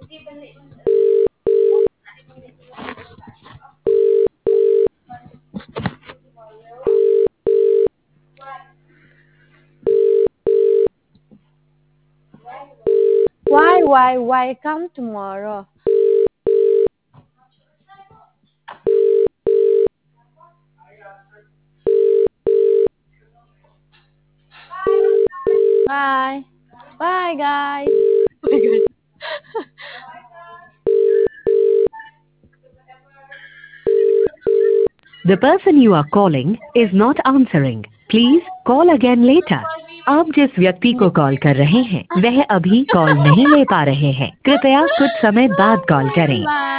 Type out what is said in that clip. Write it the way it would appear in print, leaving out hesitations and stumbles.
Why? Come tomorrow. Bye. Bye, guys. Oh my God. The person you are calling is not answering. Please call again later. आप जिस व्यक्ति को call कर रहे हैं वह अभी कॉल नहीं ले पा रहे हैं। कृपया कुछ समय बाद कॉल करें। Bye.